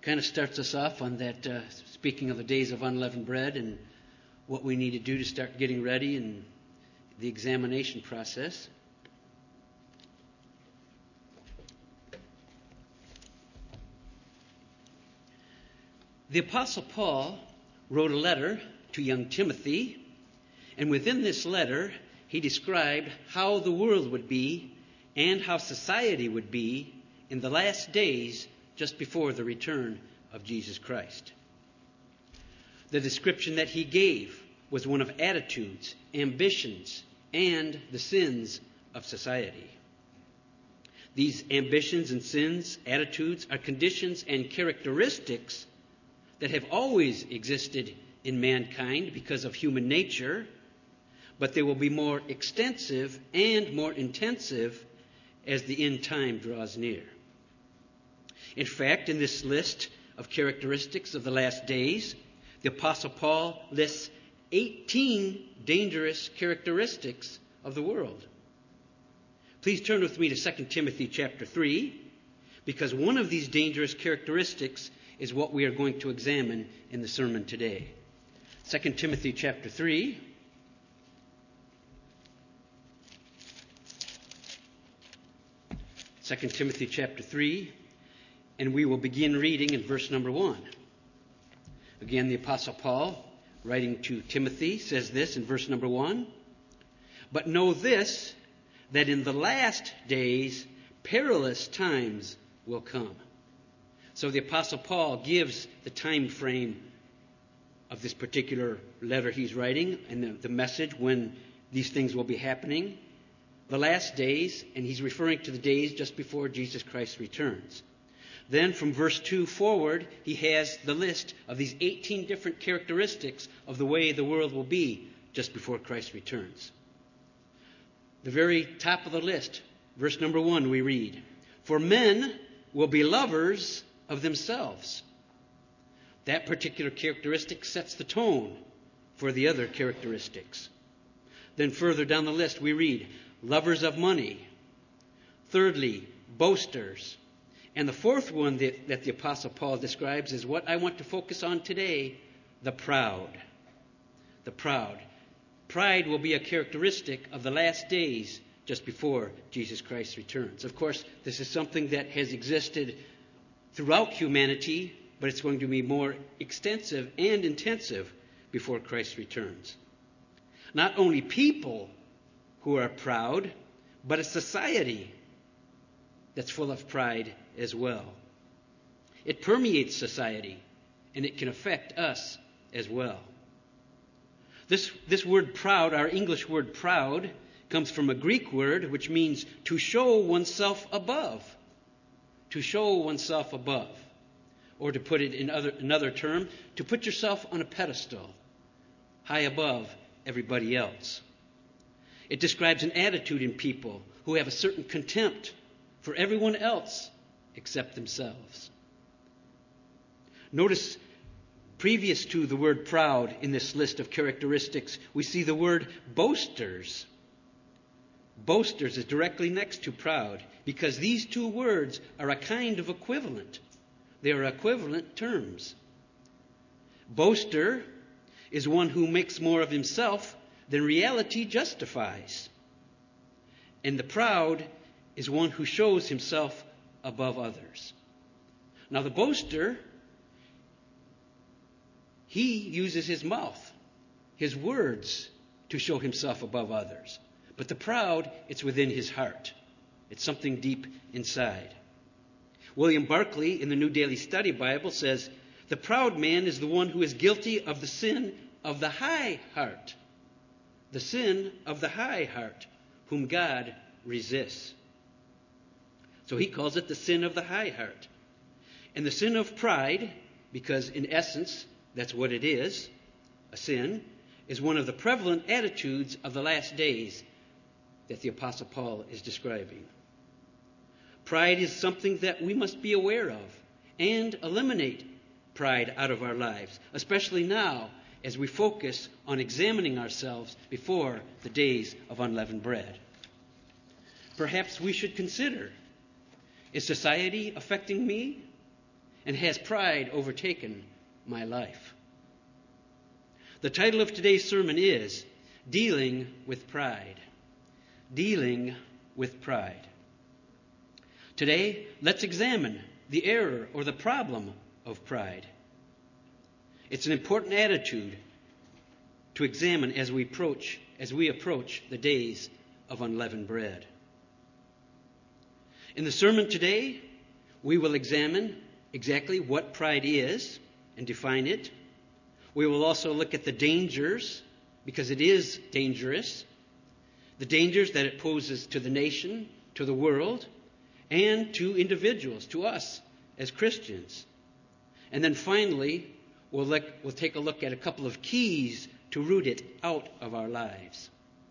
kind of starts us off on that, speaking of the days of unleavened bread and what we need to do to start getting ready and the examination process. The Apostle Paul wrote a letter to young Timothy, and within this letter he described how the world would be and how society would be in the last days just before the return of Jesus Christ. The description that he gave was one of attitudes, ambitions, and the sins of society. These ambitions and sins, attitudes, are conditions and characteristics that have always existed in mankind because of human nature, but they will be more extensive and more intensive as the end time draws near. In fact, in this list of characteristics of the last days, the Apostle Paul lists 18 dangerous characteristics of the world. Please turn with me to 2 Timothy chapter 3, because one of these dangerous characteristics is what we are going to examine in the sermon today. 2 Timothy chapter 3. Second Timothy chapter 3, and we will begin reading in verse number 1. Again, the Apostle Paul, writing to Timothy, says this in verse number 1. But know this, that in the last days perilous times will come. So the Apostle Paul gives the time frame of this particular letter he's writing and the message when these things will be happening. The last days, and he's referring to the days just before Jesus Christ returns. Then from verse 2 forward, he has the list of these 18 different characteristics of the way the world will be just before Christ returns. The very top of the list, verse number 1, we read, "For men will be lovers of themselves." That particular characteristic sets the tone for the other characteristics. Then further down the list we read, lovers of money. Thirdly, boasters. And the fourth one that the Apostle Paul describes is what I want to focus on today, the proud. The proud. Pride will be a characteristic of the last days just before Jesus Christ returns. Of course, this is something that has existed throughout humanity, but it's going to be more extensive and intensive before Christ returns. Not only people who are proud, but a society that's full of pride as well. It permeates society, and it can affect us as well. This word proud, our English word proud, comes from a Greek word which means to show oneself above. To show oneself above. Or to put it in another term, to put yourself on a pedestal, high above everybody else. It describes an attitude in people who have a certain contempt for everyone else except themselves. Notice, previous to the word proud in this list of characteristics, we see the word boasters. Boasters is directly next to proud because these two words are a kind of equivalent. They are equivalent terms. Boaster is one who makes more of himself than reality justifies. And the proud is one who shows himself above others. Now the boaster, he uses his mouth, his words, to show himself above others. But the proud, it's within his heart. It's something deep inside. William Barclay in the New Daily Study Bible says, "The proud man is the one who is guilty of the sin of the high heart. The sin of the high heart, whom God resists." So he calls it the sin of the high heart. And the sin of pride, because in essence that's what it is, a sin, is one of the prevalent attitudes of the last days that the Apostle Paul is describing. Pride is something that we must be aware of and eliminate pride out of our lives, especially now as we focus on examining ourselves before the days of unleavened bread. Perhaps we should consider, is society affecting me? And has pride overtaken my life? The title of today's sermon is Dealing with Pride. Dealing with pride. Today, let's examine the error or the problem of pride. It's an important attitude to examine as we approach the days of unleavened bread. In the sermon today, we will examine exactly what pride is and define it. We will also look at the dangers, because it is dangerous, the dangers that it poses to the nation, to the world, and to individuals, to us as Christians. And then finally, we'll take a look at a couple of keys to root it out of our lives.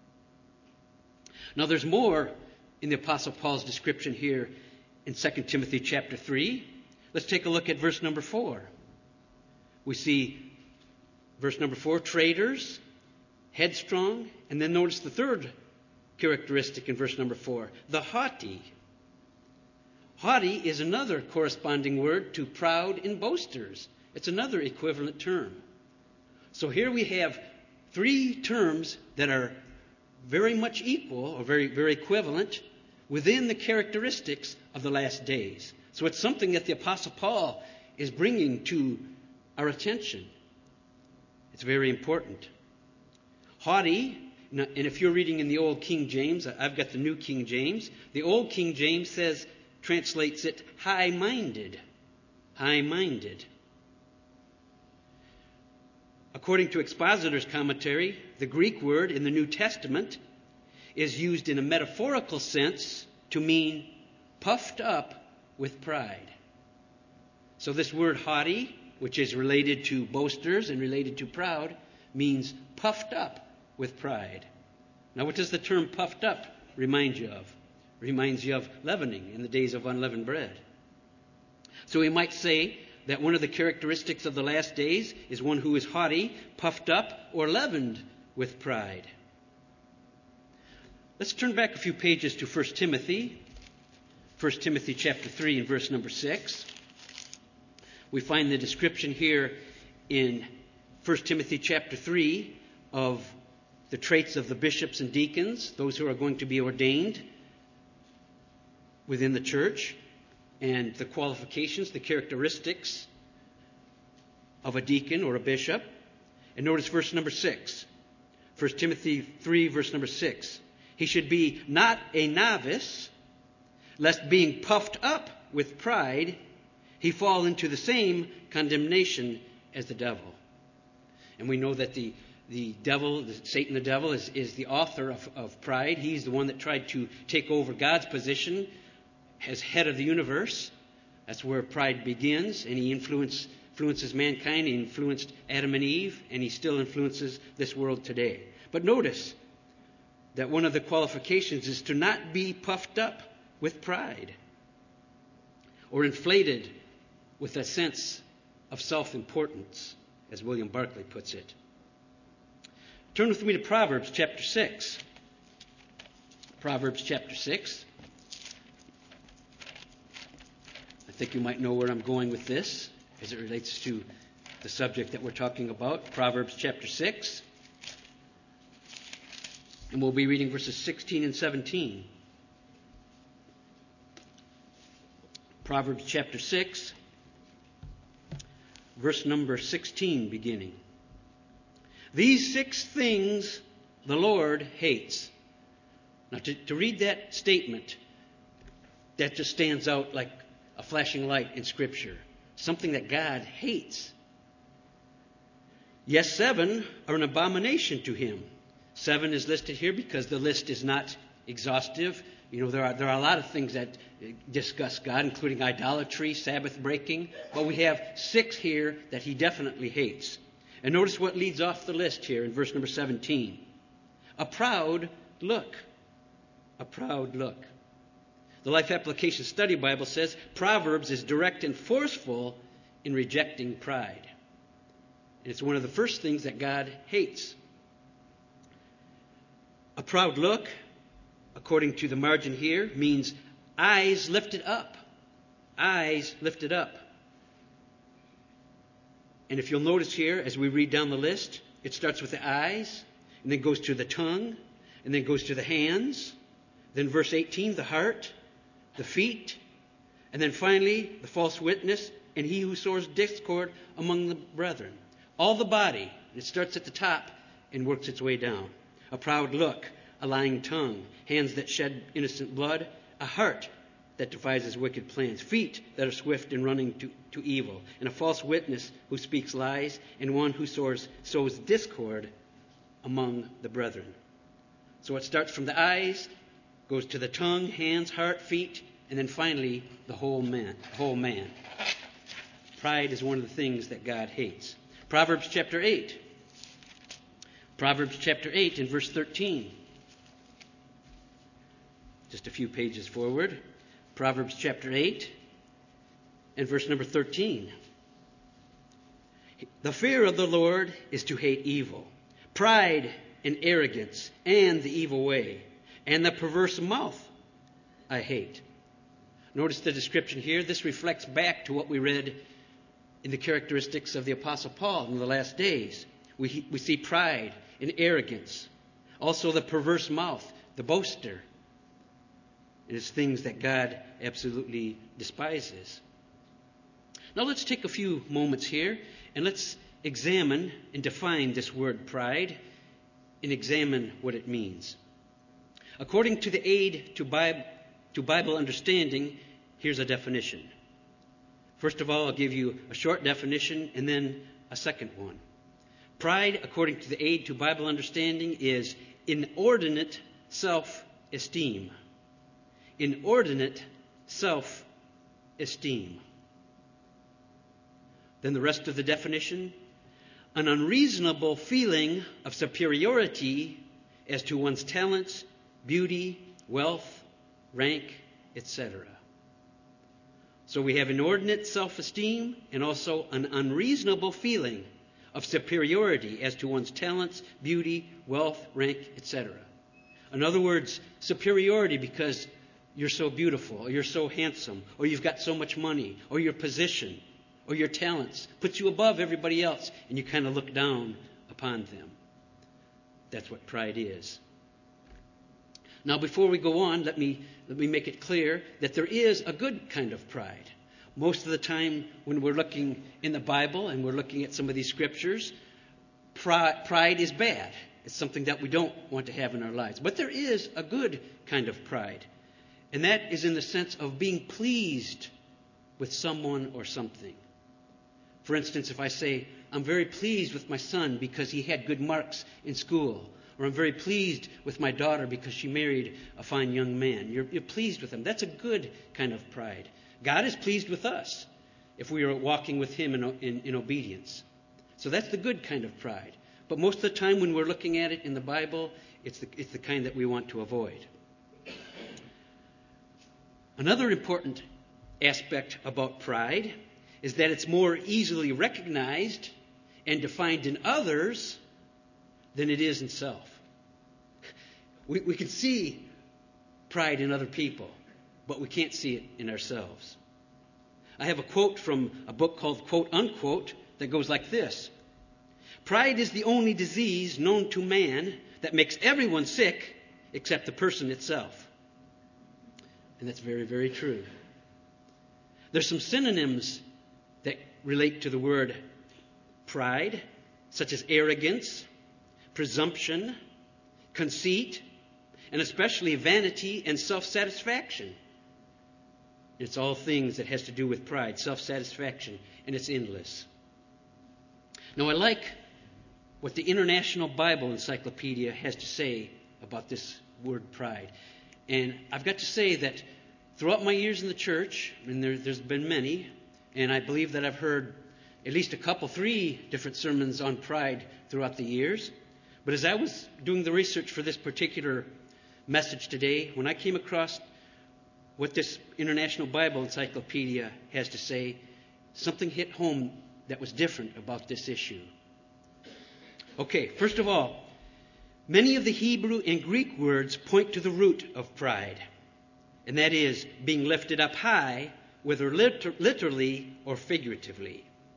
Now there's more in the Apostle Paul's description here in 2 Timothy chapter 3. Let's take a look at verse number 4. We see verse number 4, traitors, headstrong, and then notice the third characteristic in verse number 4, the haughty. Haughty is another corresponding word to proud and boasters. It's another equivalent term. So here we have three terms that are very much equal or very, very equivalent within the characteristics of the last days. So it's something that the Apostle Paul is bringing to our attention. It's very important. Haughty, and if you're reading in the Old King James, I've got the New King James. The Old King James translates it high-minded. High-minded. According to Expositor's commentary, the Greek word in the New Testament is used in a metaphorical sense to mean puffed up with pride. So this word haughty, which is related to boasters and related to proud, means puffed up with pride. Now what does the term puffed up remind you of? It reminds you of leavening in the days of unleavened bread. So we might say that one of the characteristics of the last days is one who is haughty, puffed up, or leavened with pride. Let's turn back a few pages to 1 Timothy. 1 Timothy chapter 3 and verse number 6. We find the description here in 1 Timothy chapter 3 of the traits of the bishops and deacons, those who are going to be ordained within the church, and the qualifications, the characteristics of a deacon or a bishop. And notice verse number 6. 1 Timothy 3, verse number 6. He should be not a novice, lest being puffed up with pride, he fall into the same condemnation as the devil. And we know that the devil, Satan the devil, is the author of pride. He's the one that tried to take over God's position as head of the universe. That's where pride begins, and he influences mankind. He influenced Adam and Eve, and he still influences this world today. But notice that one of the qualifications is to not be puffed up with pride or inflated with a sense of self-importance, as William Barclay puts it. Turn with me to Proverbs chapter 6. Proverbs chapter 6. I think you might know where I'm going with this as it relates to the subject that we're talking about. Proverbs chapter 6. And we'll be reading verses 16 and 17. Proverbs chapter 6, verse number 16 beginning. These 6 things the Lord hates. Now to read that statement, that just stands out like a flashing light in Scripture. Something that God hates. Yes, 7 are an abomination to him. 7 is listed here because the list is not exhaustive. You know, there are a lot of things that discuss God, including idolatry, Sabbath breaking. But we have 6 here that he definitely hates. And notice what leads off the list here in verse number 17. A proud look. A proud look. The Life Application Study Bible says Proverbs is direct and forceful in rejecting pride. And it's one of the first things that God hates. A proud look, according to the margin here, means eyes lifted up. Eyes lifted up. And if you'll notice here, as we read down the list, it starts with the eyes, and then goes to the tongue, and then goes to the hands. Then verse 18, the heart, the feet, and then finally the false witness, and he who sows discord among the brethren. All the body, it starts at the top and works its way down. A proud look, a lying tongue, hands that shed innocent blood, a heart that devises wicked plans, feet that are swift in running to evil, and a false witness who speaks lies, and one who sows discord among the brethren. So it starts from the eyes, goes to the tongue, hands, heart, feet, and then finally the whole man. Pride is one of the things that God hates. Proverbs chapter 8. Proverbs chapter 8 and verse 13. Just a few pages forward. Proverbs chapter 8 and verse number 13. The fear of the Lord is to hate evil, pride and arrogance, and the evil way, and the perverse mouth I hate. Notice the description here. This reflects back to what we read in the characteristics of the Apostle Paul in the last days. We see pride and arrogance. Also the perverse mouth, the boaster. It is things that God absolutely despises. Now let's take a few moments here and let's examine and define this word pride and examine what it means. According to the Aid to Bible Understanding, here's a definition. First of all, I'll give you a short definition and then a second one. Pride, according to the Aid to Bible Understanding, is inordinate self-esteem. Inordinate self-esteem. Then the rest of the definition, an unreasonable feeling of superiority as to one's talents, beauty, wealth, rank, etc. So we have inordinate self-esteem and also an unreasonable feeling of superiority as to one's talents, beauty, wealth, rank, etc. In other words, superiority because you're so beautiful, or you're so handsome, or you've got so much money, or your position, or your talents puts you above everybody else, and you kind of look down upon them. That's what pride is. Now, before we go on, let me make it clear that there is a good kind of pride. Most of the time when we're looking in the Bible and we're looking at some of these scriptures, pride is bad. It's something that we don't want to have in our lives. But there is a good kind of pride. And that is in the sense of being pleased with someone or something. For instance, if I say, I'm very pleased with my son because he had good marks in school, or I'm very pleased with my daughter because she married a fine young man. You're pleased with them. That's a good kind of pride. God is pleased with us if we are walking with him in obedience. So that's the good kind of pride. But most of the time when we're looking at it in the Bible, it's the kind that we want to avoid. Another important aspect about pride is that it's more easily recognized and defined in others than it is in self. We can see pride in other people, but we can't see it in ourselves. I have a quote from a book called Quote Unquote that goes like this. Pride is the only disease known to man that makes everyone sick except the person itself. And that's very, very true. There's some synonyms that relate to the word pride, such as arrogance, presumption, conceit, and especially vanity and self-satisfaction. It's all things that has to do with pride, self-satisfaction, and it's endless. Now, I like what the International Bible Encyclopedia has to say about this word pride. And I've got to say that throughout my years in the church, and there's been many, and I believe that I've heard at least 3 different sermons on pride throughout the years. But as I was doing the research for this particular message today, when I came across what this International Bible Encyclopedia has to say, something hit home that was different about this issue. Okay, first of all, many of the Hebrew and Greek words point to the root of pride, and that is being lifted up high, whether literally or figuratively.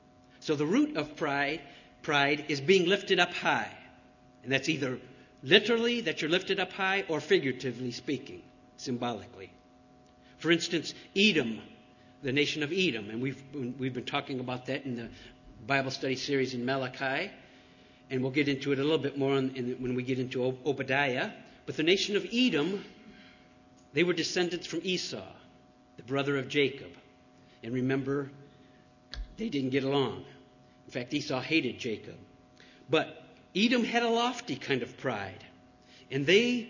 So the root of pride is being lifted up high. And that's either literally that you're lifted up high or figuratively speaking, symbolically. For instance, Edom, the nation of Edom, and we've been talking about that in the Bible study series in Malachi, and we'll get into it a little bit more when we get into Obadiah. But the nation of Edom, they were descendants from Esau, the brother of Jacob. And remember, they didn't get along. In fact, Esau hated Jacob. But Edom had a lofty kind of pride. And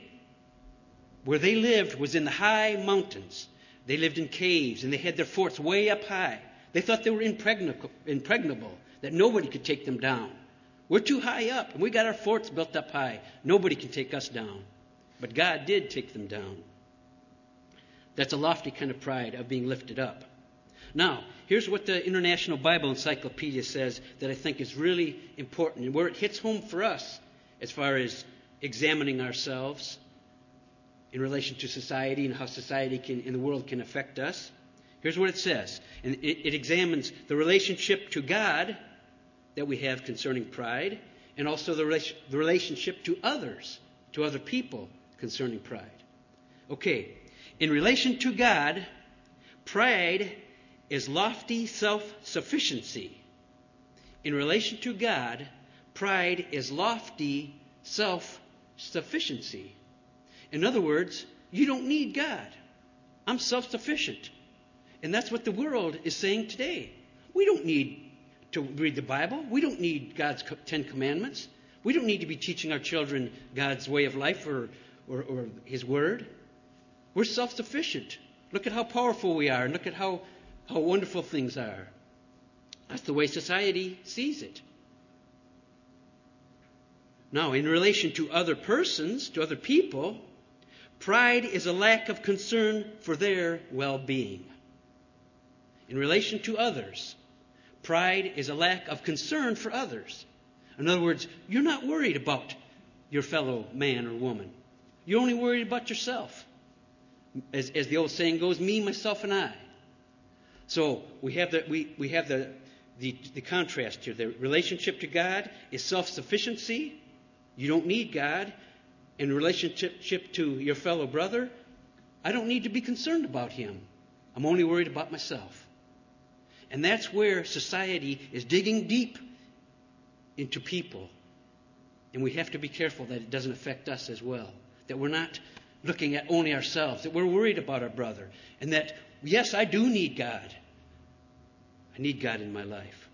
where they lived was in the high mountains. They lived in caves, and they had their forts way up high. They thought they were impregnable, that nobody could take them down. We're too high up, and we got our forts built up high. Nobody can take us down. But God did take them down. That's a lofty kind of pride of being lifted up. Now, here's what the International Bible Encyclopedia says that I think is really important, and where it hits home for us as far as examining ourselves in relation to society and how society in the world can affect us. Here's what it says. And it examines the relationship to God that we have concerning pride, and also the relationship to others, to other people concerning pride. Okay, in relation to God, pride is lofty self-sufficiency. In relation to God, pride is lofty self-sufficiency. In other words, you don't need God. I'm self-sufficient. And that's what the world is saying today. We don't need to read the Bible. We don't need God's 10 Commandments. We don't need to be teaching our children God's way of life or His Word. We're self-sufficient. Look at how powerful we are, and look at how wonderful things are. That's the way society sees it. Now, in relation to other persons, to other people, pride is a lack of concern for their well-being. In relation to others, pride is a lack of concern for others. In other words, you're not worried about your fellow man or woman. You're only worried about yourself. As the old saying goes, me, myself, and I. So we have the contrast here. The relationship to God is self-sufficiency. You don't need God. In relationship to your fellow brother, I don't need to be concerned about him. I'm only worried about myself. And that's where society is digging deep into people. And we have to be careful that it doesn't affect us as well. That we're not looking at only ourselves. That we're worried about our brother. And that, yes, I do need God. I need God in my life.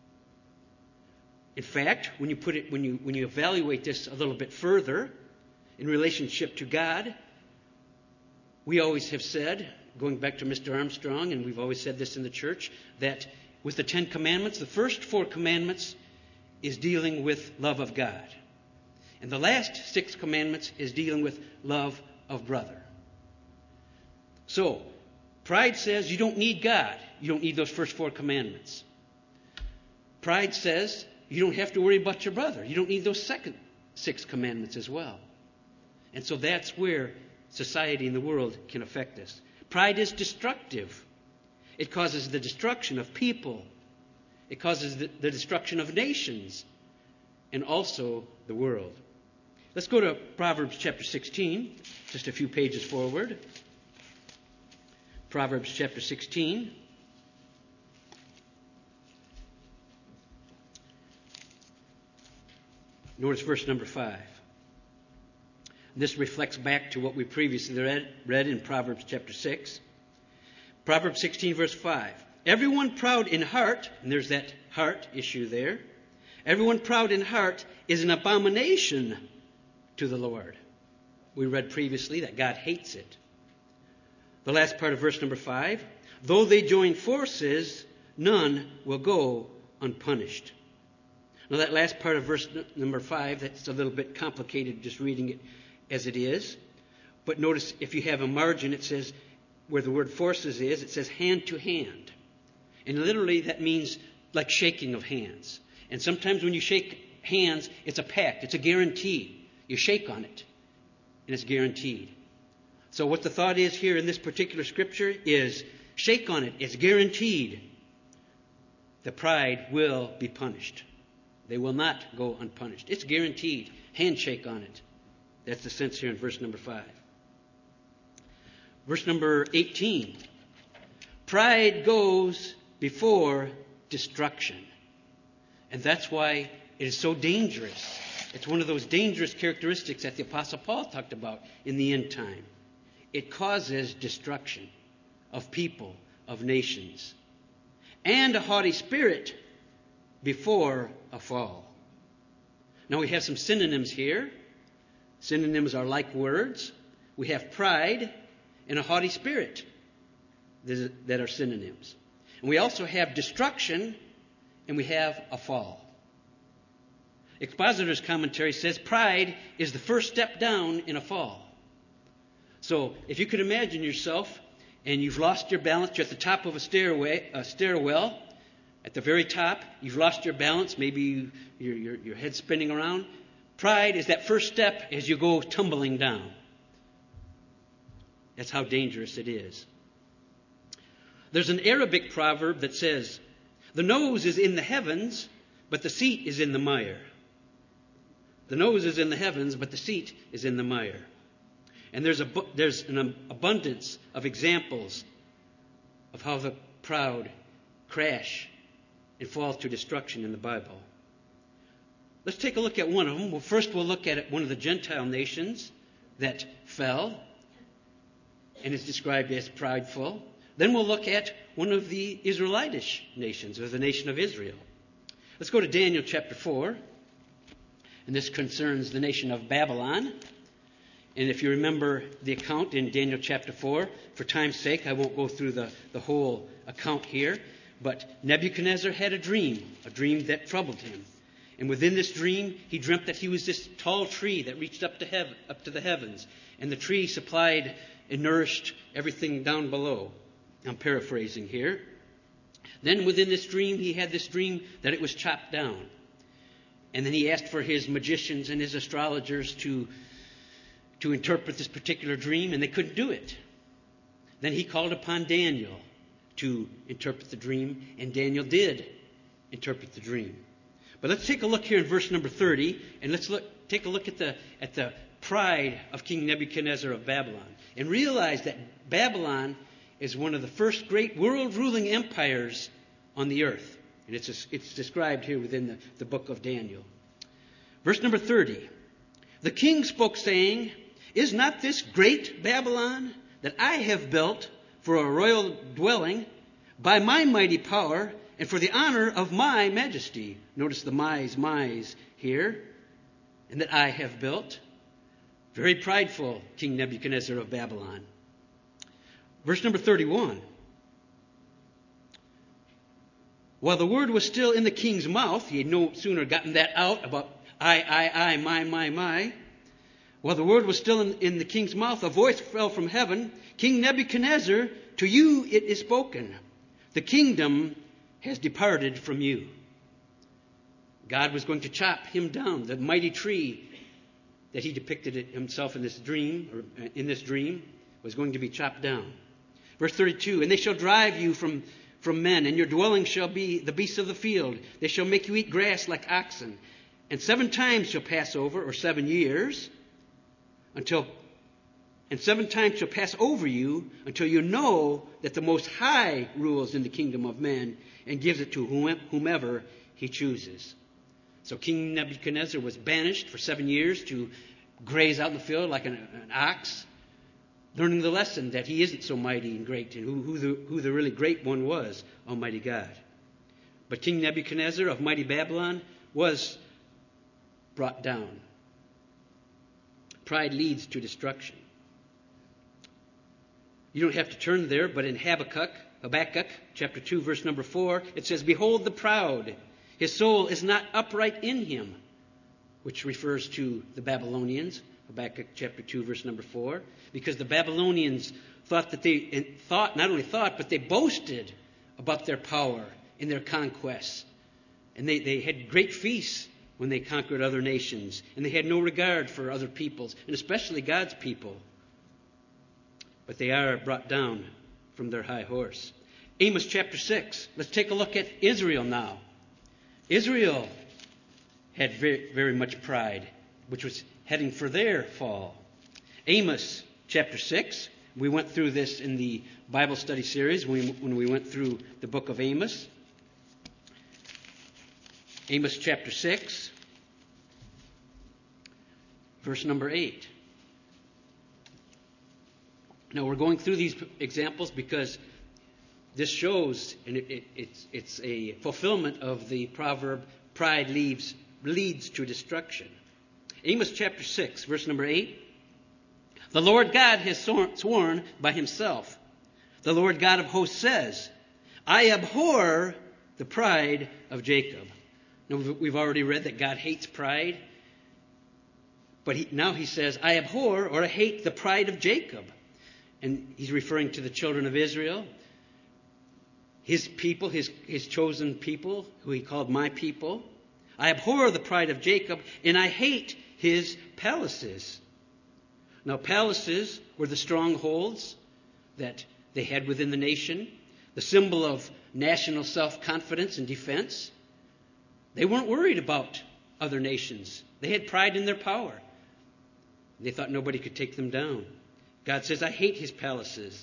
In fact, when you evaluate this a little bit further, in relationship to God, we always have said, going back to Mr. Armstrong, and we've always said this in the church, that with the 10 Commandments, the first 4 commandments is dealing with love of God. And the last 6 commandments is dealing with love of brother. So, pride says you don't need God. You don't need those first 4 commandments. Pride says you don't have to worry about your brother. You don't need those second 6 commandments as well. And so that's where society and the world can affect us. Pride is destructive. It causes the destruction of people. It causes the destruction of nations and also the world. Let's go to Proverbs chapter 16, just a few pages forward. Proverbs chapter 16. Notice verse number 5. This reflects back to what we previously read in Proverbs chapter 6. Proverbs 16, verse 5. Everyone proud in heart, and there's that heart issue there. Everyone proud in heart is an abomination to the Lord. We read previously that God hates it. The last part of verse number 5. Though they join forces, none will go unpunished. Now that last part of verse number 5, that's a little bit complicated just reading it as it is. But notice if you have a margin, it says, where the word forces is, it says hand to hand. And literally that means like shaking of hands. And sometimes when you shake hands, it's a pact, it's a guarantee. You shake on it, and it's guaranteed. So what the thought is here in this particular scripture is shake on it, it's guaranteed the pride will be punished. They will not go unpunished. It's guaranteed. Handshake on it. That's the sense here in verse number 5. Verse number 18. Pride goes before destruction. And that's why it is so dangerous. It's one of those dangerous characteristics that the Apostle Paul talked about in the end time. It causes destruction of people, of nations, and a haughty spirit before a fall. Now we have some synonyms here. Synonyms are like words. We have pride and a haughty spirit that are synonyms. And we also have destruction and we have a fall. Expositor's commentary says pride is the first step down in a fall. So if you could imagine yourself and you've lost your balance, you're at the top of a stairwell, at the very top, you've lost your balance, maybe your head's spinning around. Pride is that first step as you go tumbling down. That's how dangerous it is. There's an Arabic proverb that says, "The nose is in the heavens, but the seat is in the mire." The nose is in the heavens, but the seat is in the mire. And there's an abundance of examples of how the proud crash and fall to destruction in the Bible. Let's take a look at one of them. Well, first we'll look at one of the Gentile nations that fell and is described as prideful. Then we'll look at one of the Israelitish nations, or the nation of Israel. Let's go to Daniel chapter 4. And this concerns the nation of Babylon. And if you remember the account in Daniel chapter 4, for time's sake, I won't go through the whole account here. But Nebuchadnezzar had a dream that troubled him. And within this dream, he dreamt that he was this tall tree that reached up to the heavens. And the tree supplied and nourished everything down below. I'm paraphrasing here. Then within this dream, he had this dream that it was chopped down. And then he asked for his magicians and his astrologers to interpret this particular dream, and they couldn't do it. Then he called upon Daniel to interpret the dream, and Daniel did interpret the dream. But let's take a look here in verse number 30, and let's take a look at the pride of King Nebuchadnezzar of Babylon, and realize that Babylon is one of the first great world-ruling empires on the earth. And it's described here within the book of Daniel. Verse number 30. The king spoke, saying, "Is not this great Babylon that I have built for a royal dwelling by my mighty power and for the honor of my majesty?" Notice the my's here. And that I have built. Very prideful, King Nebuchadnezzar of Babylon. Verse number 31. While the word was still in the king's mouth, he had no sooner gotten that out about I, my. While the word was still in the king's mouth, a voice fell from heaven. King Nebuchadnezzar, to you it is spoken. The kingdom has departed from you. God was going to chop him down. The mighty tree that he depicted himself in this dream was going to be chopped down. Verse 32, and they shall drive you from men, and your dwelling shall be the beasts of the field. They shall make you eat grass like oxen. And 7 times shall pass over, or 7 years, and 7 times shall pass over you until you know that the Most High rules in the kingdom of men and gives it to whomever he chooses. So King Nebuchadnezzar was banished for 7 years to graze out in the field like an ox, learning the lesson that he isn't so mighty and great, and who the really great one was, Almighty God. But King Nebuchadnezzar of mighty Babylon was brought down. Pride leads to destruction. You don't have to turn there, but in Habakkuk chapter 2, verse number 4, it says, "Behold the proud, his soul is not upright in him," which refers to the Babylonians. Habakkuk chapter 2, verse number 4. Because the Babylonians but they boasted about their power in their conquests. And they had great feasts when they conquered other nations. And they had no regard for other peoples, and especially God's people. But they are brought down from their high horse. Amos chapter 6. Let's take a look at Israel now. Israel had very, very much pride, which was heading for their fall. Amos chapter 6. We went through this in the Bible study series when we went through the book of Amos. Amos chapter 6, verse number 8. Now we're going through these examples because this shows, and it's a fulfillment of the proverb, pride leads to destruction. Amos chapter 6, verse number 8. The Lord God has sworn by himself. The Lord God of hosts says, I abhor the pride of Jacob. Now, we've already read that God hates pride. But now he says, I abhor or I hate the pride of Jacob. And he's referring to the children of Israel. His people, his chosen people, who he called my people. I abhor the pride of Jacob, and I hate his palaces. Now, palaces were the strongholds that they had within the nation, the symbol of national self-confidence and defense. They weren't worried about other nations. They had pride in their power. They thought nobody could take them down. God says, I hate his palaces.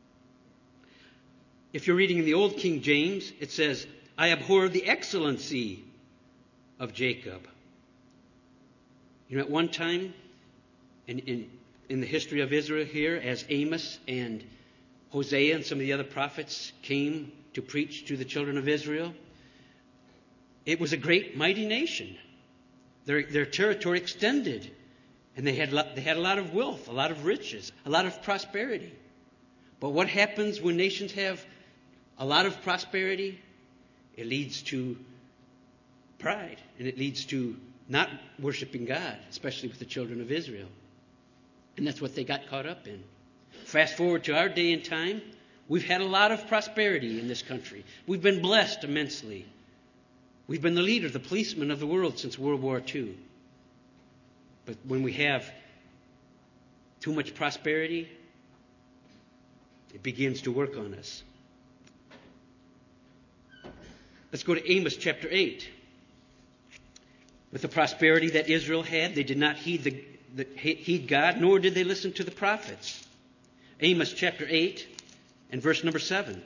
If you're reading in the Old King James, it says, I abhor the excellency of Jacob. You know, at one time, in the history of Israel here, as Amos and Hosea and some of the other prophets came to preach to the children of Israel, it was a great, mighty nation. Their territory extended, and they had a lot of wealth, a lot of riches, a lot of prosperity. But what happens when nations have a lot of prosperity? It leads to pride, and it leads to not worshiping God, especially with the children of Israel. And that's what they got caught up in. Fast forward to our day and time, we've had a lot of prosperity in this country. We've been blessed immensely. We've been the leader, the policeman of the world since World War II. But when we have too much prosperity, it begins to work on us. Let's go to Amos chapter 8. With the prosperity that Israel had, they did not heed God, nor did they listen to the prophets. Amos chapter 8 and verse number 7.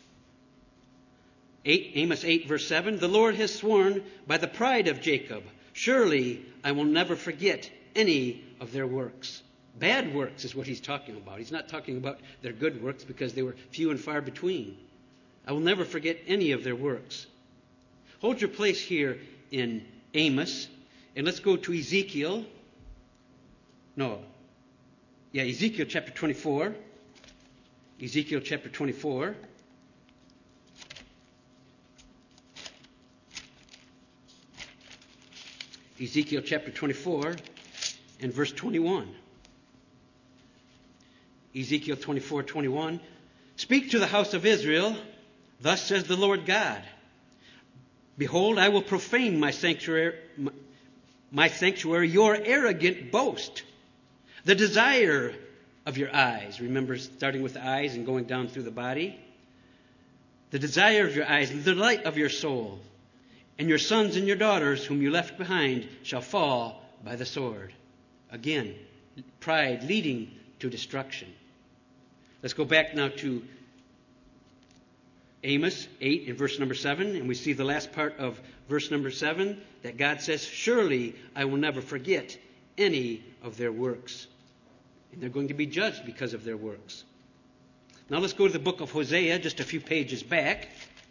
Amos 8 verse 7. The Lord has sworn by the pride of Jacob, surely I will never forget any of their works. Bad works is what he's talking about. He's not talking about their good works because they were few and far between. I will never forget any of their works. Hold your place here in Amos, and let's go to Ezekiel chapter 24. Ezekiel chapter 24. Ezekiel chapter 24 and verse 21. Ezekiel 24:21. Speak to the house of Israel, thus says the Lord God. Behold, I will profane my sanctuary, your arrogant boast. The desire of your eyes. Remember, starting with the eyes and going down through the body. The desire of your eyes, the delight of your soul. And your sons and your daughters, whom you left behind, shall fall by the sword. Again, pride leading to destruction. Let's go back now to Amos 8 in verse number 7, and we see the last part of verse number 7, that God says, surely I will never forget any of their works. And they're going to be judged because of their works. Now let's go to the book of Hosea, just a few pages back.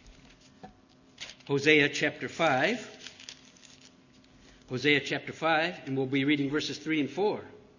Hosea chapter 5. Hosea chapter 5, and we'll be reading verses 3 and 4.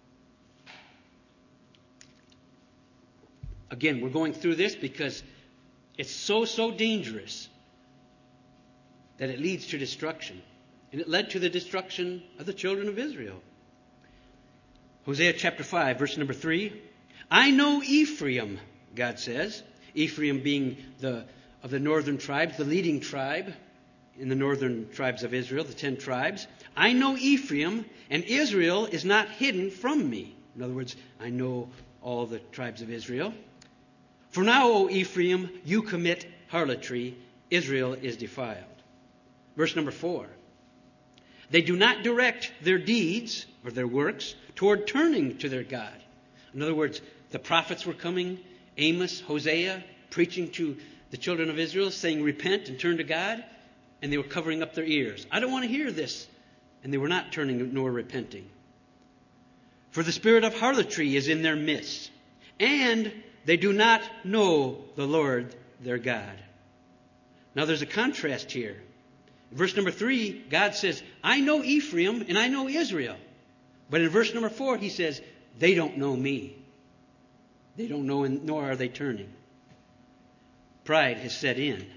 Again, we're going through this because it's so dangerous that it leads to destruction. And it led to the destruction of the children of Israel. Hosea chapter 5, verse number 3. I know Ephraim, God says. Ephraim being of the northern tribes, the leading tribe in the northern tribes of Israel, the 10 tribes. I know Ephraim, and Israel is not hidden from me. In other words, I know all the tribes of Israel. For now, O Ephraim, you commit harlotry, Israel is defiled. Verse number 4. They do not direct their deeds or their works toward turning to their God. In other words, the prophets were coming, Amos, Hosea, preaching to the children of Israel, saying, repent and turn to God, and they were covering up their ears. I don't want to hear this. And they were not turning nor repenting. For the spirit of harlotry is in their midst, and they do not know the Lord their God. Now there's a contrast here. In verse number 3, God says, I know Ephraim and I know Israel. But in verse number 4, he says, they don't know me. They don't know, nor are they turning. Pride has set in.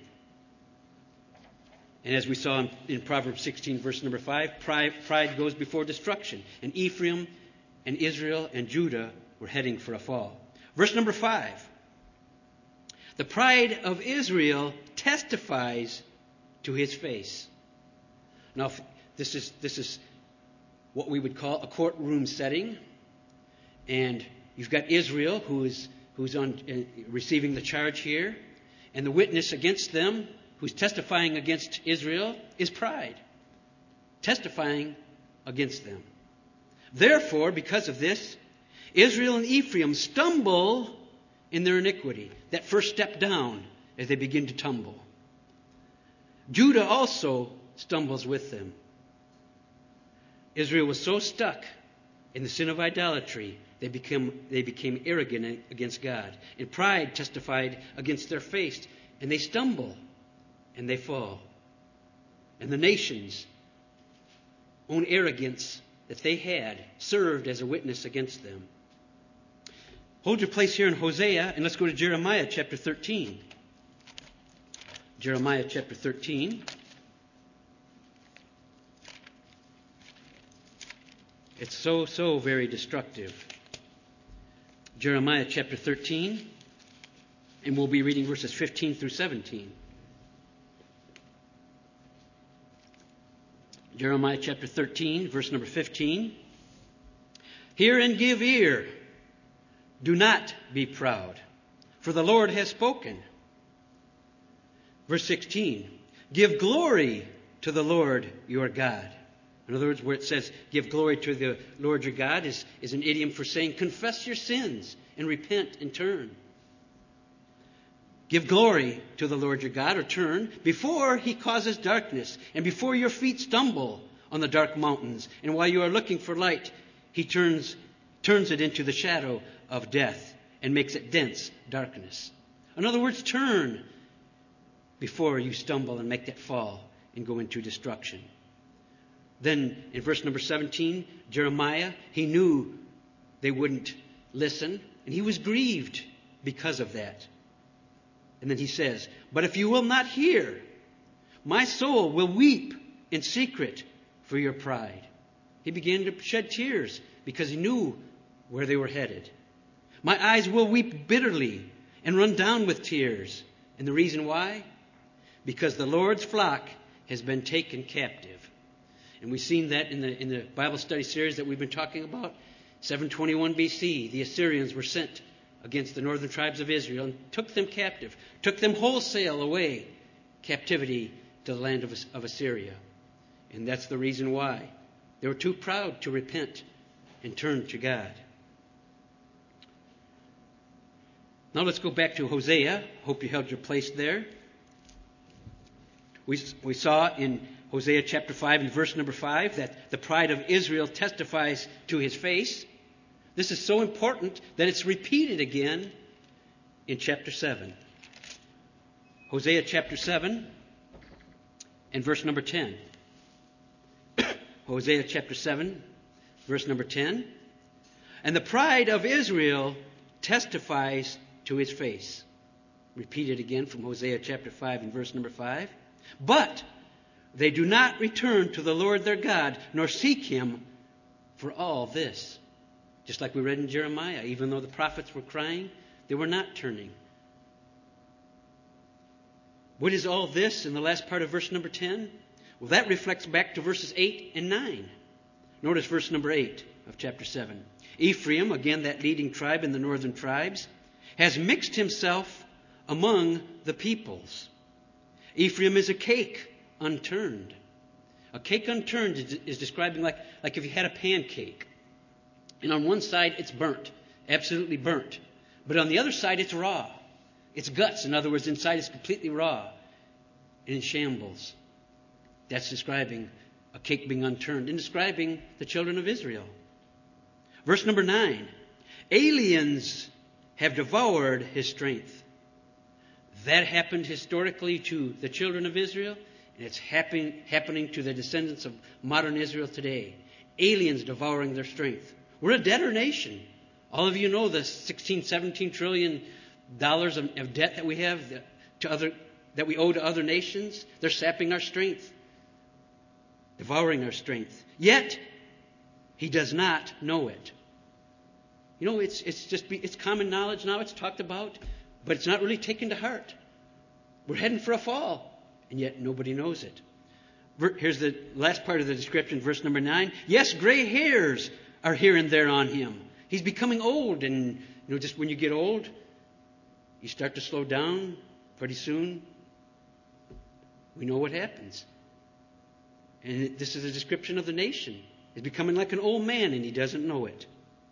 And as we saw in Proverbs 16, verse number 5, pride goes before destruction. And Ephraim and Israel and Judah were heading for a fall. Verse number 5. The pride of Israel testifies to his face. Now, this is what we would call a courtroom setting. And you've got Israel who's receiving the charge here. And the witness against them, who's testifying against Israel, is pride. Testifying against them. Therefore, because of this, Israel and Ephraim stumble in their iniquity. That first step down as they begin to tumble. Judah also stumbles with them. Israel was so stuck in the sin of idolatry, they became arrogant against God. And pride testified against their face. And they stumble and they fall. And the nation's own arrogance that they had served as a witness against them. Hold your place here in Hosea, and let's go to Jeremiah chapter 13. Jeremiah chapter 13. It's so very destructive. Jeremiah chapter 13, and we'll be reading verses 15 through 17. Jeremiah chapter 13, verse number 15. Hear and give ear. Do not be proud, for the Lord has spoken. Verse 16. Give glory to the Lord your God. In other words, where it says, give glory to the Lord your God is an idiom for saying, confess your sins and repent and turn. Give glory to the Lord your God, or turn, before he causes darkness, and before your feet stumble on the dark mountains. And while you are looking for light, he turns it into the shadow of death and makes it dense darkness. In other words, turn before you stumble and make that fall and go into destruction. Then in verse number 17, Jeremiah, he knew they wouldn't listen, and he was grieved because of that. And then he says, but if you will not hear, my soul will weep in secret for your pride. He began to shed tears because he knew where they were headed. My eyes will weep bitterly and run down with tears. And the reason why? Because the Lord's flock has been taken captive. And we've seen that in the Bible study series that we've been talking about. 721 BC, the Assyrians were sent against the northern tribes of Israel and took them captive, took them wholesale away, captivity to the land of Assyria. And that's the reason why. They were too proud to repent and turn to God. Now let's go back to Hosea. Hope you held your place there. We saw in Hosea chapter 5 and verse number 5 that the pride of Israel testifies to his face. This is so important that it's repeated again in chapter 7. Hosea chapter 7 and verse number 10. Hosea chapter 7, verse number 10. And the pride of Israel testifies to his face. Repeated again from Hosea chapter 5 and verse number 5. But they do not return to the Lord their God, nor seek him for all this. Just like we read in Jeremiah, even though the prophets were crying, they were not turning. What is all this in the last part of verse number 10? Well, that reflects back to verses 8 and 9. Notice verse number 8 of chapter 7. Ephraim, again that leading tribe in the northern tribes, has mixed himself among the peoples. Ephraim is a cake unturned. A cake unturned is describing like if you had a pancake. And on one side, it's burnt, absolutely burnt. But on the other side, it's raw. It's guts. In other words, inside it's completely raw and in shambles. That's describing a cake being unturned and describing the children of Israel. Verse number 9. Aliens have devoured his strength. That happened historically to the children of Israel, and it's happening to the descendants of modern Israel today. Aliens devouring their strength. We're a debtor nation. All of you know the $16, $17 trillion of debt that we have that we owe to other nations. They're sapping our strength, devouring our strength. Yet he does not know it. You know, it's common knowledge now. It's talked about, but it's not really taken to heart. We're heading for a fall, and yet nobody knows it. Here's the last part of the description, verse number 9. Yes, gray hairs are here and there on him. He's becoming old, and just when you get old, you start to slow down. Pretty soon, we know what happens. And this is a description of the nation. He's becoming like an old man, and he doesn't know it.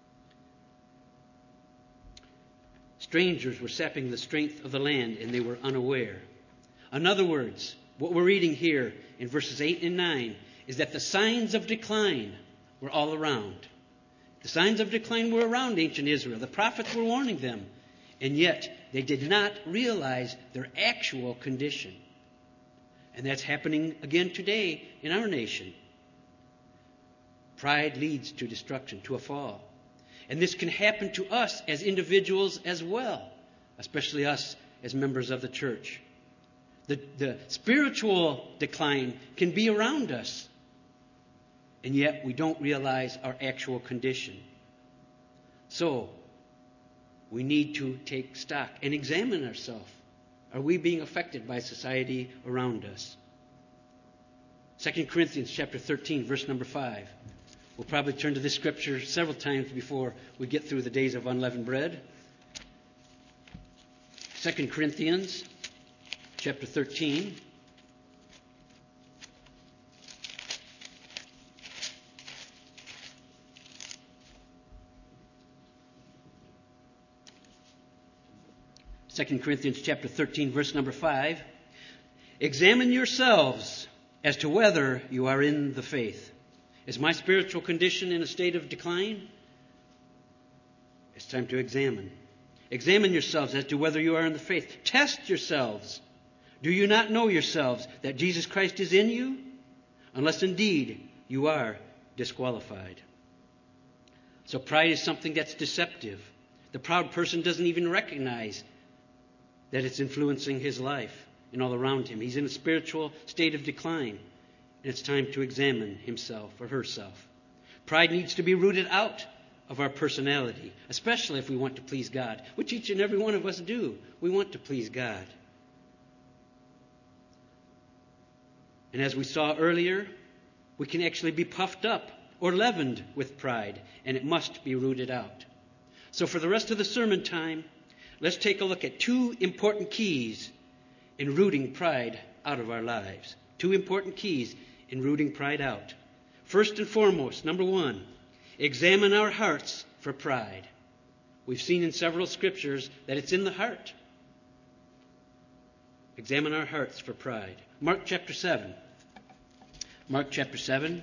Strangers were sapping the strength of the land, and they were unaware. In other words, what we're reading here in verses 8 and 9 is that the signs of decline were all around. The signs of decline were around ancient Israel. The prophets were warning them, and yet they did not realize their actual condition. And that's happening again today in our nation. Pride leads to destruction, to a fall. And this can happen to us as individuals as well, especially us as members of the church. The spiritual decline can be around us, and yet we don't realize our actual condition. So, we need to take stock and examine ourselves. Are we being affected by society around us? 2 Corinthians chapter 13, verse number 5. We'll probably turn to this scripture several times before we get through the days of unleavened bread. 2 Corinthians chapter 13. Second Corinthians chapter 13, verse number 5. Examine yourselves as to whether you are in the faith. Is my spiritual condition in a state of decline? It's time to examine. Examine yourselves as to whether you are in the faith. Test yourselves. Do you not know yourselves that Jesus Christ is in you? Unless indeed you are disqualified. So pride is something that's deceptive. The proud person doesn't even recognize that it's influencing his life and all around him. He's in a spiritual state of decline. And it's time to examine himself or herself. Pride needs to be rooted out of our personality, especially if we want to please God, which each and every one of us do. We want to please God. And as we saw earlier, we can actually be puffed up or leavened with pride, and it must be rooted out. So for the rest of the sermon time, let's take a look at two important keys in rooting pride out of our lives. Two important keys in rooting pride out. First and foremost, number one, examine our hearts for pride. We've seen in several scriptures that it's in the heart. Examine our hearts for pride. Mark chapter 7. Mark chapter 7.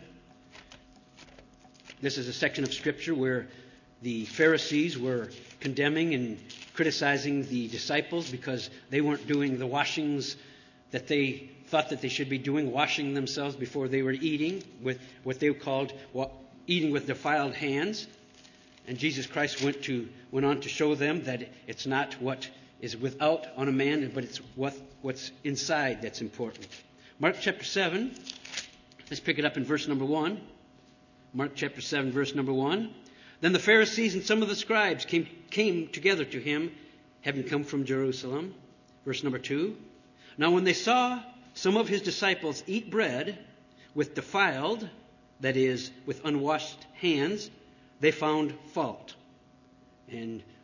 This is a section of scripture where the Pharisees were condemning and criticizing the disciples because they weren't doing the washings that they thought that they should be doing, washing themselves before they were eating with what they called eating with defiled hands. And Jesus Christ went on to show them that it's not what is without on a man, but it's what's inside that's important. Mark chapter 7, let's pick it up in verse number 1. Mark chapter 7, verse number 1. Then the Pharisees and some of the scribes came together to him, having come from Jerusalem. Verse number 2. Now when they saw some of his disciples eat bread with defiled, that is, with unwashed hands, they found fault. And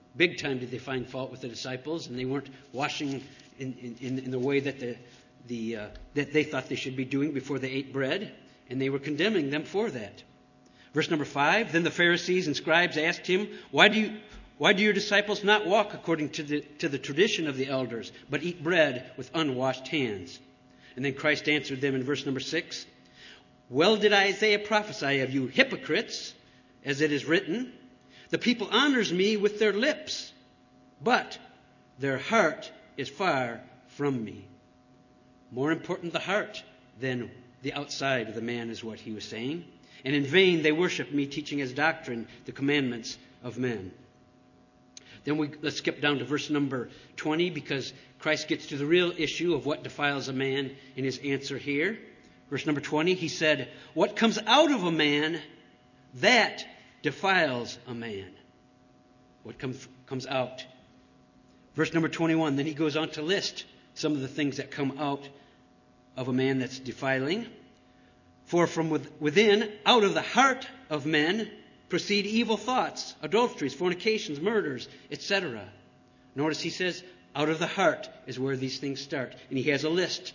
Big time did they find fault with the disciples, and they weren't washing in the way that that they thought they should be doing before they ate bread, and they were condemning them for that. Verse number 5, then the Pharisees and scribes asked him, Why do your disciples not walk according to the tradition of the elders, but eat bread with unwashed hands? And then Christ answered them in verse number 6, Well did Isaiah prophesy of you hypocrites, as it is written, The people honors me with their lips, but their heart is far from me. More important the heart than the outside of the man is what he was saying. And in vain they worship me, teaching as doctrine the commandments of men. Then let's skip down to verse number 20, because Christ gets to the real issue of what defiles a man in his answer here. Verse number 20, he said, What comes out of a man, that defiles a man. What comes out. Verse number 21, then he goes on to list some of the things that come out of a man that's defiling. For from within, out of the heart of men, proceed evil thoughts, adulteries, fornications, murders, etc. Notice he says, out of the heart is where these things start. And he has a list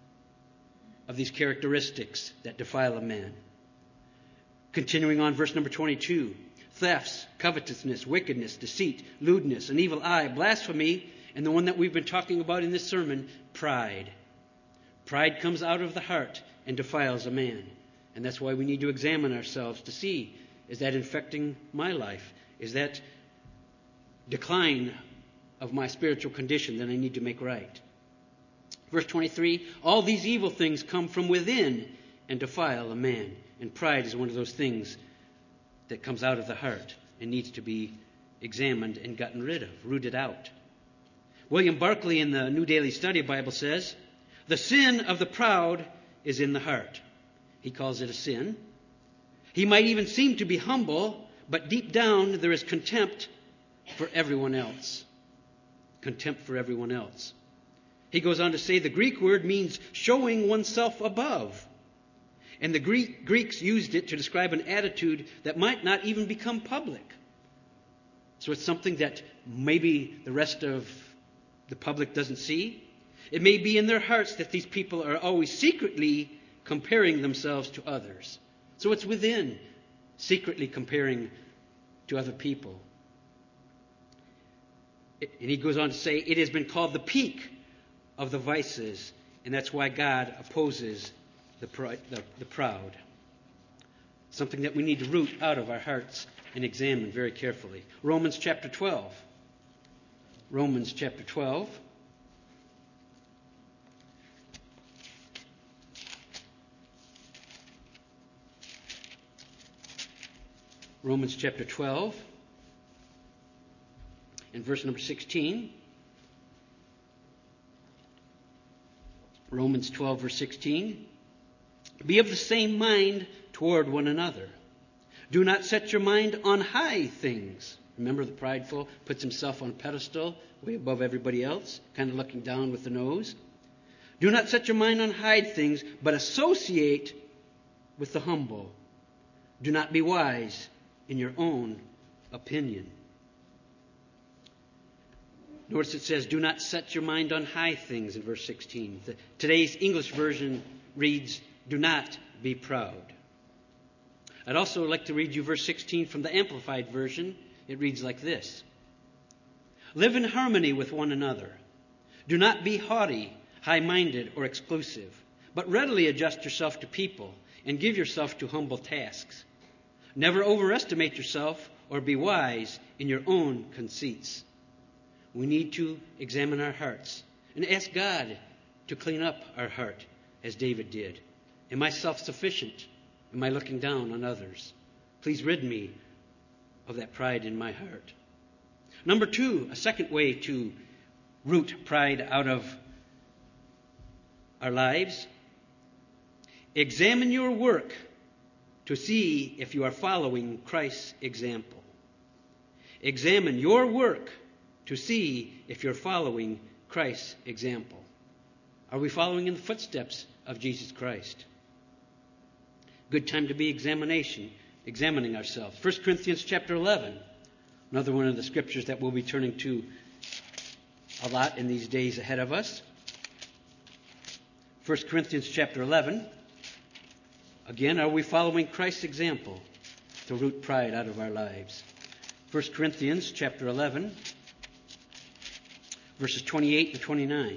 of these characteristics that defile a man. Continuing on, verse number 22, thefts, covetousness, wickedness, deceit, lewdness, an evil eye, blasphemy, and the one that we've been talking about in this sermon, pride. Pride comes out of the heart and defiles a man. And that's why we need to examine ourselves to see, is that infecting my life? Is that decline of my spiritual condition that I need to make right? Verse 23, all these evil things come from within and defile a man. And pride is one of those things that comes out of the heart and needs to be examined and gotten rid of, rooted out. William Barclay in the New Daily Study Bible says, the sin of the proud is in the heart. He calls it a sin. He might even seem to be humble, but deep down there is contempt for everyone else. Contempt for everyone else. He goes on to say the Greek word means showing oneself above. And the Greeks used it to describe an attitude that might not even become public. So it's something that maybe the rest of the public doesn't see. It may be in their hearts that these people are always secretly comparing themselves to others. So it's within, secretly comparing to other people. And he goes on to say, it has been called the peak of the vices, and that's why God opposes the proud. Something that we need to root out of our hearts and examine very carefully. Romans chapter 12. Romans chapter 12. Romans chapter 12 and verse number 16. Romans 12 verse 16. Be of the same mind toward one another. Do not set your mind on high things. Remember, the prideful puts himself on a pedestal way above everybody else, kind of looking down with the nose. Do not set your mind on high things, but associate with the humble. Do not be wise in your own opinion. Notice it says, do not set your mind on high things in verse 16. Today's English version reads, do not be proud. I'd also like to read you verse 16 from the Amplified Version. It reads like this. Live in harmony with one another. Do not be haughty, high-minded, or exclusive, but readily adjust yourself to people and give yourself to humble tasks. Never overestimate yourself or be wise in your own conceits. We need to examine our hearts and ask God to clean up our heart as David did. Am I self-sufficient? Am I looking down on others? Please rid me of that pride in my heart. Number 2, a second way to root pride out of our lives. Examine your work to see if you are following Christ's example. Examine your work to see if you're following Christ's example. Are we following in the footsteps of Jesus Christ? Good time to be examining ourselves. 1 Corinthians chapter 11. Another one of the scriptures that we'll be turning to a lot in these days ahead of us. 1 Corinthians chapter 11. Again, are we following Christ's example to root pride out of our lives? 1 Corinthians chapter 11, verses 28 and 29.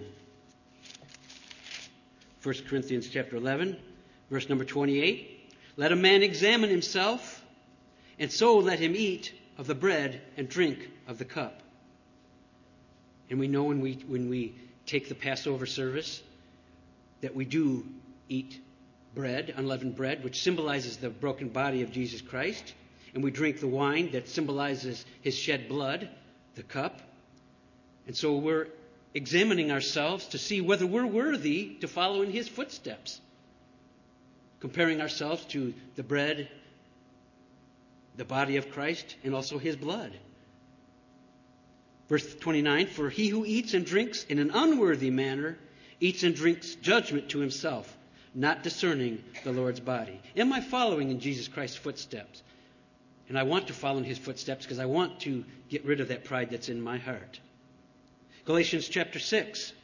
1 Corinthians chapter 11, verse number 28. Let a man examine himself, and so let him eat of the bread and drink of the cup. And we know when we take the Passover service that we do eat bread, unleavened bread, which symbolizes the broken body of Jesus Christ. And we drink the wine that symbolizes his shed blood, the cup. And so we're examining ourselves to see whether we're worthy to follow in his footsteps. Comparing ourselves to the bread, the body of Christ, and also his blood. Verse 29, for he who eats and drinks in an unworthy manner eats and drinks judgment to himself, not discerning the Lord's body. Am I following in Jesus Christ's footsteps? And I want to follow in his footsteps because I want to get rid of that pride that's in my heart. Galatians chapter 6.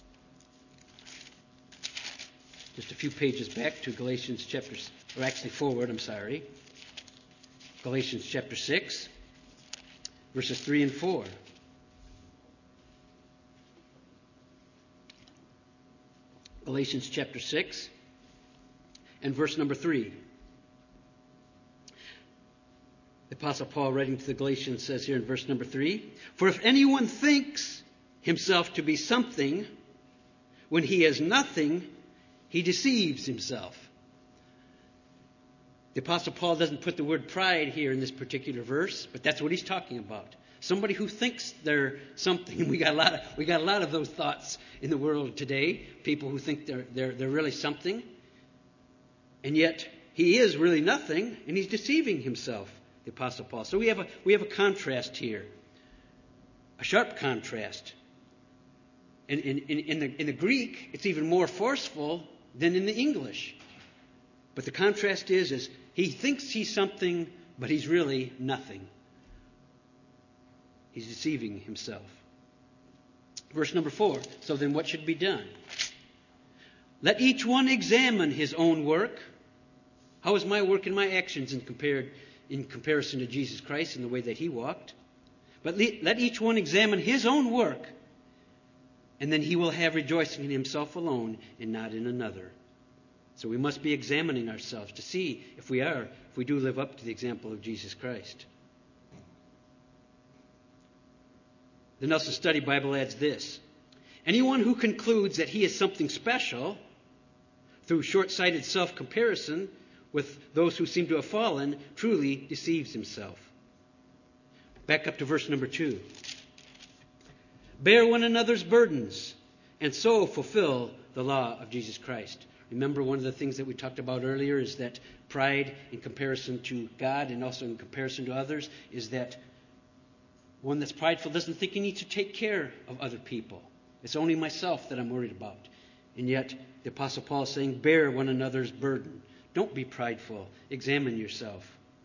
Just a few pages back to Galatians chapter, or actually forward, Galatians chapter 6, verses 3 and 4. Galatians chapter 6 and verse number 3. The Apostle Paul, writing to the Galatians, says here in verse number 3, for if anyone thinks himself to be something when he is nothing, he deceives himself. The Apostle Paul doesn't put the word pride here in this particular verse, but that's what he's talking about. Somebody who thinks they're something. We got a lot of those thoughts in the world today. People who think they're really something, and yet he is really nothing, and he's deceiving himself. The Apostle Paul. So we have a contrast here, a sharp contrast. In the Greek, it's even more forceful than in the English. But the contrast is he thinks he's something, but he's really nothing. He's deceiving himself. Verse number 4. So then what should be done? Let each one examine his own work. How is my work and my actions in comparison to Jesus Christ and the way that he walked? But let each one examine his own work, and then he will have rejoicing in himself alone and not in another. So we must be examining ourselves to see if we do live up to the example of Jesus Christ. The Nelson Study Bible adds this: anyone who concludes that he is something special through short-sighted self-comparison with those who seem to have fallen truly deceives himself. Back up to verse number 2. Bear one another's burdens, and so fulfill the law of Jesus Christ. Remember, one of the things that we talked about earlier is that pride in comparison to God and also in comparison to others is that one that's prideful doesn't think he needs to take care of other people. It's only myself that I'm worried about. And yet, the Apostle Paul is saying, bear one another's burden. Don't be prideful. Examine yourself.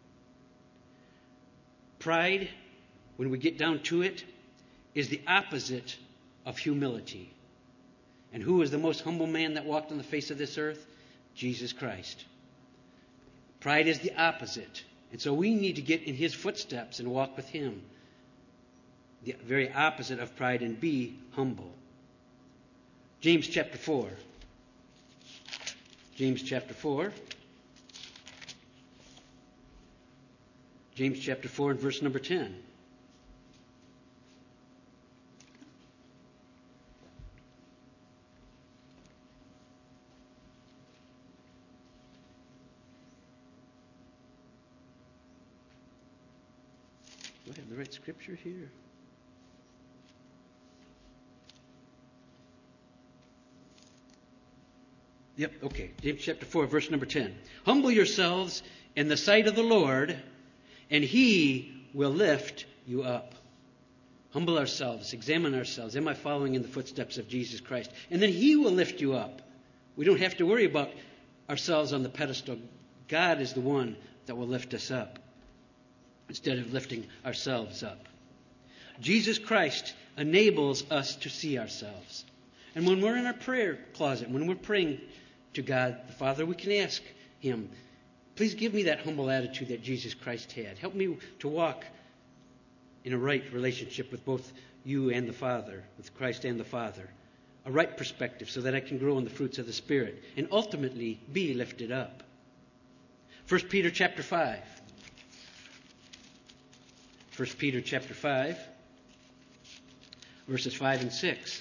Pride, when we get down to it, is the opposite of humility. And who is the most humble man that walked on the face of this earth? Jesus Christ. Pride is the opposite. And so we need to get in his footsteps and walk with him. The very opposite of pride, and be humble. James chapter 4. James chapter 4. James chapter 4 and verse number 10. Do I have the right scripture here? Yep, okay. James chapter 4, verse number 10. Humble yourselves in the sight of the Lord, and he will lift you up. Humble ourselves, examine ourselves. Am I following in the footsteps of Jesus Christ? And then he will lift you up. We don't have to worry about ourselves on the pedestal. God is the one that will lift us up. instead of lifting ourselves up. Jesus Christ enables us to see ourselves. And when we're in our prayer closet, when we're praying to God the Father, we can ask Him, please give me that humble attitude that Jesus Christ had. Help me to walk in a right relationship with both you and the Father, with Christ and the Father. A right perspective so that I can grow in the fruits of the Spirit and ultimately be lifted up. 1 Peter chapter 5. 1 Peter chapter 5, verses 5 and 6.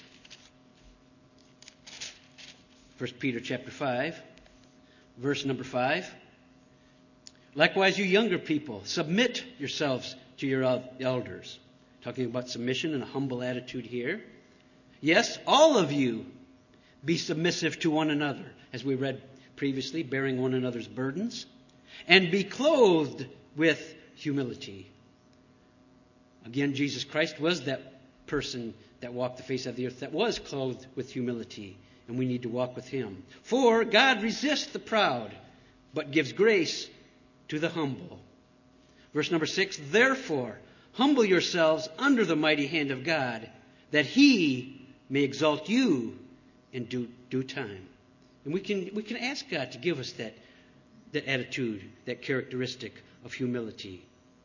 1 Peter chapter 5, verse number 5. Likewise, you younger people, submit yourselves to your elders. Talking about submission and a humble attitude here. Yes, all of you be submissive to one another, as we read previously, bearing one another's burdens, and be clothed with humility. Again, Jesus Christ was that person that walked the face of the earth that was clothed with humility, and we need to walk with Him. For God resists the proud, but gives grace to the humble. Verse number 6, therefore, humble yourselves under the mighty hand of God, that He may exalt you in due time. And we can ask God to give us that attitude, that characteristic of humility.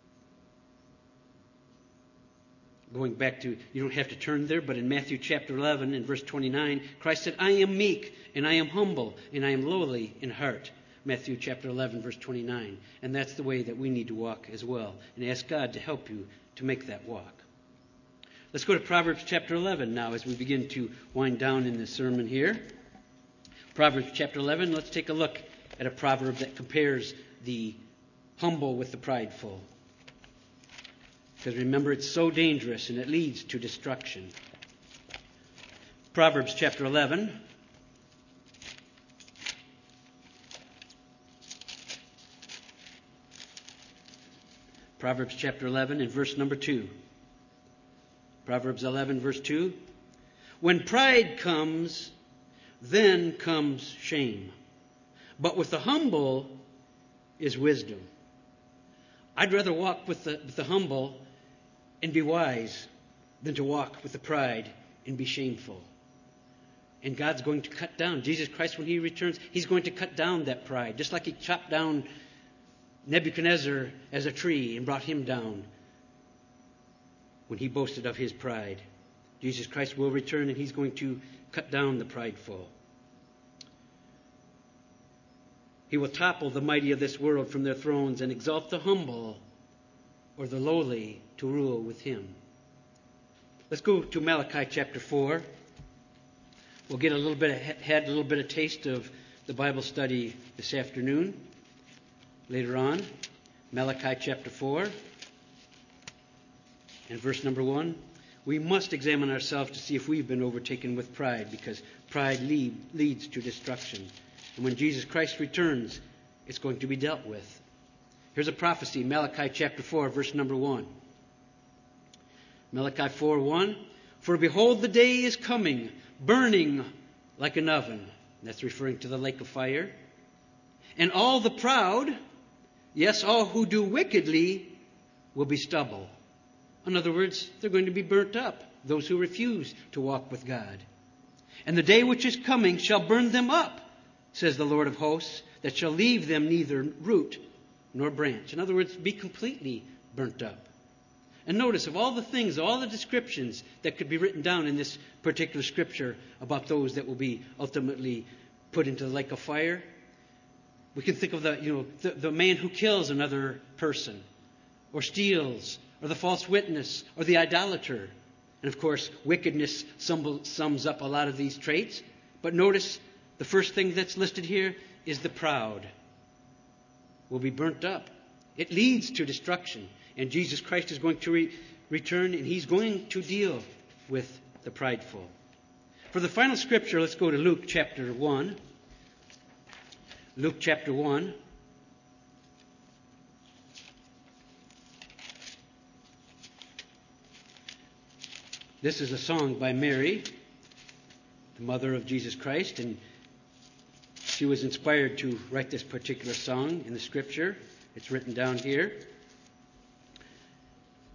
Going back to, you don't have to turn there, but in Matthew chapter 11 and verse 29, Christ said, I am meek and I am humble and I am lowly in heart. Matthew chapter 11 verse 29. And that's the way that we need to walk as well. And ask God to help you to make that walk. Let's go to Proverbs chapter 11 now as we begin to wind down in this sermon here. Proverbs chapter 11, let's take a look at a proverb that compares the humble with the prideful. Because remember, it's so dangerous and it leads to destruction. Proverbs chapter 11. Proverbs chapter 11 and verse number 2. Proverbs 11 verse 2. When pride comes, then comes shame. But with the humble is wisdom. I'd rather walk with the humble and be wise than to walk with the pride and be shameful. And God's going to cut down. Jesus Christ, when He returns, He's going to cut down that pride. Just like He chopped down Nebuchadnezzar as a tree and brought him down when he boasted of his pride. Jesus Christ will return and He's going to cut down the prideful. He will topple the mighty of this world from their thrones and exalt the humble or the lowly to rule with Him. Let's go to Malachi chapter 4. We'll get a little bit of taste of the Bible study this afternoon. Later on, Malachi chapter 4 and verse number 1. We must examine ourselves to see if we've been overtaken with pride, because pride leads to destruction. And when Jesus Christ returns, it's going to be dealt with. Here's a prophecy, Malachi chapter 4, verse number 1. Malachi 4:1. For behold, the day is coming, burning like an oven. That's referring to the lake of fire. And all the proud, yes, all who do wickedly, will be stubble. In other words, they're going to be burnt up, those who refuse to walk with God. And the day which is coming shall burn them up, says the Lord of hosts, that shall leave them neither root nor branch. In other words, be completely burnt up. And notice, of all the things, all the descriptions that could be written down in this particular scripture about those that will be ultimately put into the lake of fire, we can think of the man who kills another person, or steals, or the false witness, or the idolater. And of course, wickedness sums up a lot of these traits. But notice, the first thing that's listed here is the proud will be burnt up. It leads to destruction. And Jesus Christ is going to return, and He's going to deal with the prideful. For the final scripture, let's go to Luke chapter 1. Luke chapter 1. This is a song by Mary, the mother of Jesus Christ, and she was inspired to write this particular song in the scripture. It's written down here.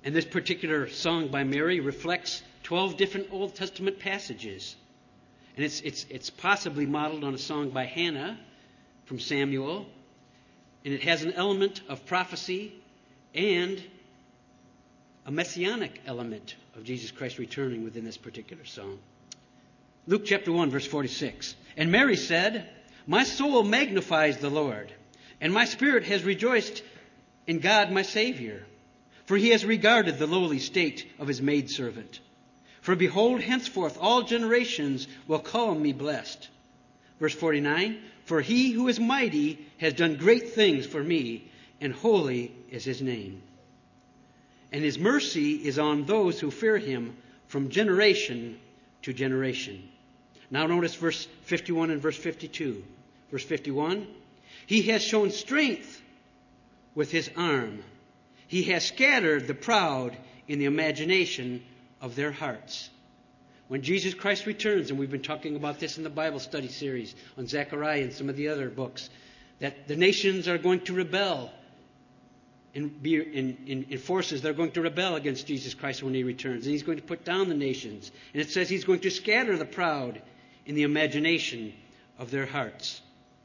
And this particular song by Mary reflects 12 different Old Testament passages. And it's possibly modeled on a song by Hannah from Samuel. And it has an element of prophecy and a messianic element of Jesus Christ returning within this particular song. Luke chapter 1, verse 46. And Mary said, "My soul magnifies the Lord, and my spirit has rejoiced in God my Savior. For he has regarded the lowly state of his maidservant. For behold, henceforth all generations will call me blessed." Verse 49, "For he who is mighty has done great things for me, and holy is his name. And his mercy is on those who fear him from generation to generation." Now notice verse 51 and verse 52. Verse 51, "He has shown strength with his arm. He has scattered the proud in the imagination of their hearts." When Jesus Christ returns, and we've been talking about this in the Bible study series on Zechariah and some of the other books, that the nations are going to rebel and be in forces. They're going to rebel against Jesus Christ when he returns. And he's going to put down the nations. And it says he's going to scatter the proud in the imagination of their hearts.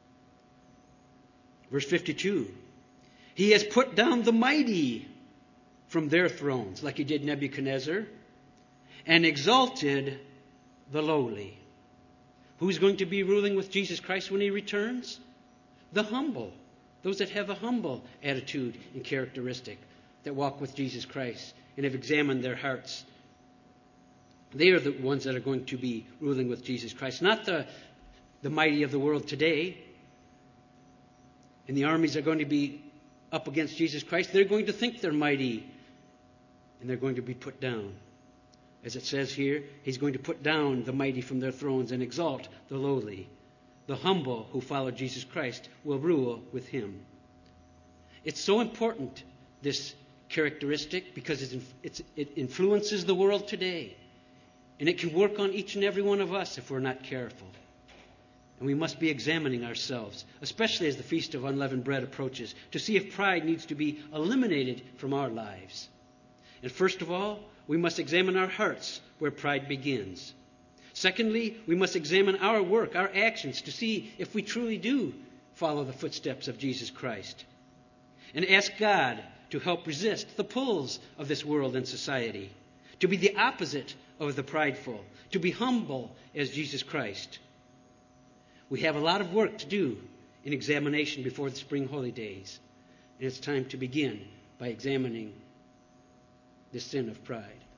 Verse 52, "He has put down the mighty from their thrones," like he did Nebuchadnezzar, "and exalted the lowly." Who's going to be ruling with Jesus Christ when he returns? The humble. Those that have a humble attitude and characteristic, that walk with Jesus Christ and have examined their hearts. They are the ones that are going to be ruling with Jesus Christ, not the mighty of the world today. And the armies are going to be up against Jesus Christ. They're going to think they're mighty, and they're going to be put down. As it says here, he's going to put down the mighty from their thrones and exalt the lowly. The humble who follow Jesus Christ will rule with him. It's so important, this characteristic, because it influences the world today. And it can work on each and every one of us if we're not careful. And we must be examining ourselves, especially as the Feast of Unleavened Bread approaches, to see if pride needs to be eliminated from our lives. And first of all, we must examine our hearts where pride begins. Secondly, we must examine our work, our actions, to see if we truly do follow the footsteps of Jesus Christ. And ask God to help resist the pulls of this world and society, to be the opposite of the prideful, to be humble as Jesus Christ. We have a lot of work to do in examination before the spring holy days. And it's time to begin by examining the sin of pride.